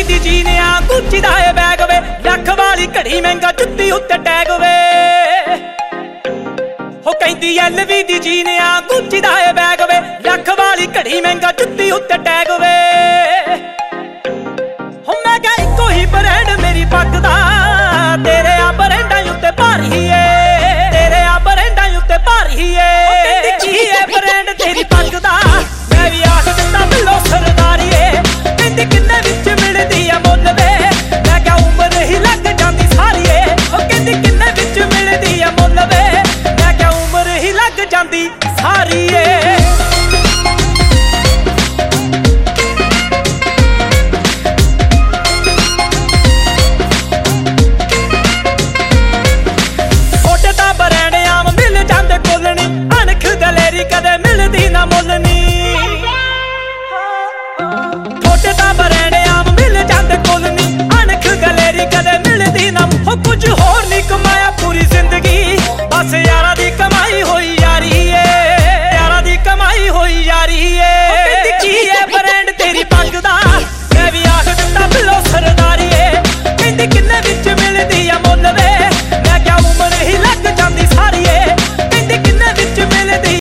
ਦੀ ਜੀਨੇ ਆ ਗੁੱਚੀ ਦਾ ਏ ਬੈਗ ਵੇ ਲੱਖ ਵਾਲੀ ਘੜੀ ਮਹਿੰਗਾ ਜੁੱਤੀ ਉੱਤੇ ਟੈਗ ਵੇ ਹੋ ਕਹਿੰਦੀ ਐਲਵੀ ਦੀ ਜੀਨੇ ਆ ਗੁੱਚੀ ਦਾ ਏ ਬੈਗ ਵੇ ਲੱਖ ਵਾਲੀ ਘੜੀ ਮਹਿੰਗਾ ਜੁੱਤੀ ਉੱਤੇ ਟੈਗ ਵੇ ਹੋ ਮੈਂ ਕਿਹਾ ਇੱਕੋ ਹੀ ਬ੍ਰਾਂਡ ਮੇਰੀ ਪੱਗ ਦਾ ਤੇਰੇ ਆ ਬ੍ਰਾਂਡਾਂ ਉੱਤੇ ਭਾਰੀ ਏ ਤੇਰੇ ਆ ਬ੍ਰਾਂਡਾਂ ਉੱਤੇ ਭਾਰੀ ਏ ਕਹਿੰਦੀ ਕੀ ਏ ਬ੍ਰਾਂਡ ਤੇਰੀ ਪੱਗ ਦਾ ਮੈਂ ਵੀ ਆਖ ਦਿੱਤਾ ਬਿੱਲੋ ਸਰਦਾਰੀ ਏ ਕਹਿੰਦੀ ਕਿੰਨੇ ਵਿੱਚ ਮਿਲਦੀ ਆ ਮੁੱਲ ਵੇ ਮੈਂ ਕਿਹਾ ਉਮਰ ਹੀ ਲੱਗ ਜਾਂਦੀ ਸਾਰੀ ਏ ਉਹ ਕਹਿੰਦੀ ਕਿੰਨੇ ਵਿੱਚ ਮਿਲਦੀ ਆ ਮੁੱਲ ਵੇ ਮੈਂ ਕਿਹਾ ਉਮਰ ਹੀ ਲੱਗ ਜਾਂਦੀ ਸਾਰੀ ਏ ਕਦੇ ਮਿਲਦੀ ਨਾ ਮੁੱਲ ਨੀ ਥੋੜੇ ਤਾਂ ਬਰੈਣੇ ਆਮ ਮਿਲ ਜਾਂਦੇ ਕੁੱਲ ਨੀ ਅਣਖ ਗਲੇਰੀ ਕਦੇ ਮਿਲਦੀ ਨਾ ਹੋ ਕੁਝ ਹੋਰ ਨੀ ਕਮਾਇਆ ਪੂਰੀ ਜ਼ਿੰਦਗੀ ਬਸ ਯਾਰਾ